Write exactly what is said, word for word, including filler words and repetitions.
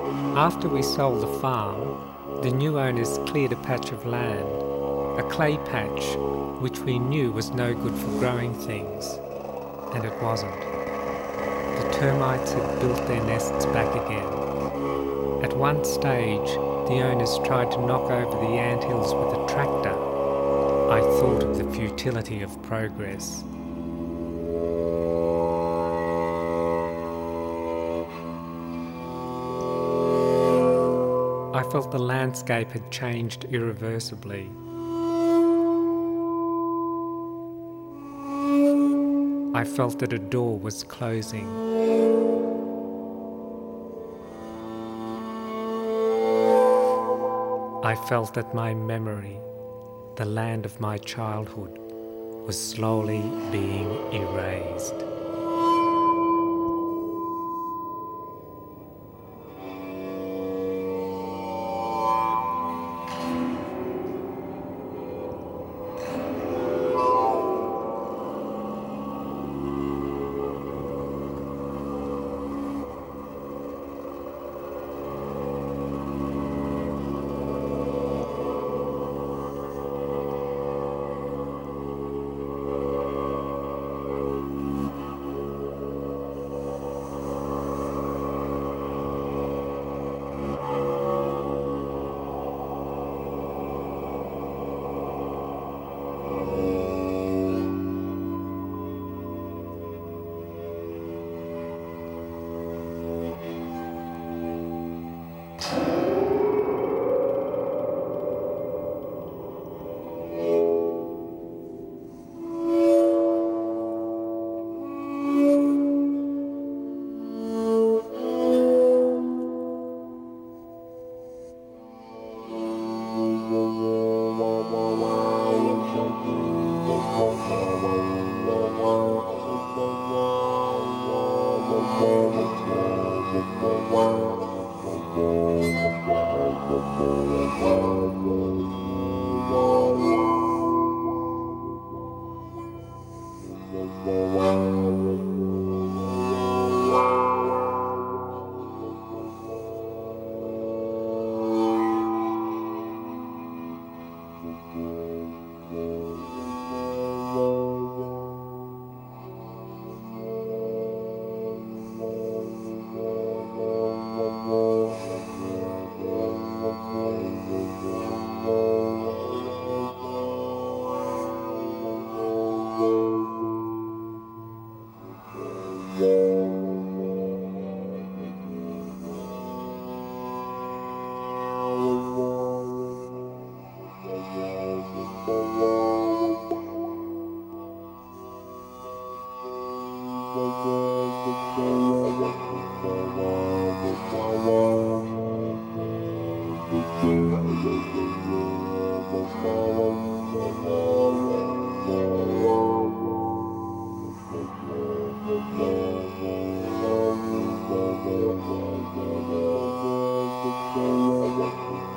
After we sold the farm, the new owners cleared a patch of land, a clay patch which we knew was no good for growing things, and it wasn't. The termites had built their nests back again. At one stage, the owners tried to knock over the anthills with a tractor. I thought of the futility of progress. I felt the landscape had changed irreversibly. I felt that a door was closing. I felt that my memory, the land of my childhood, was slowly being erased. Thank you.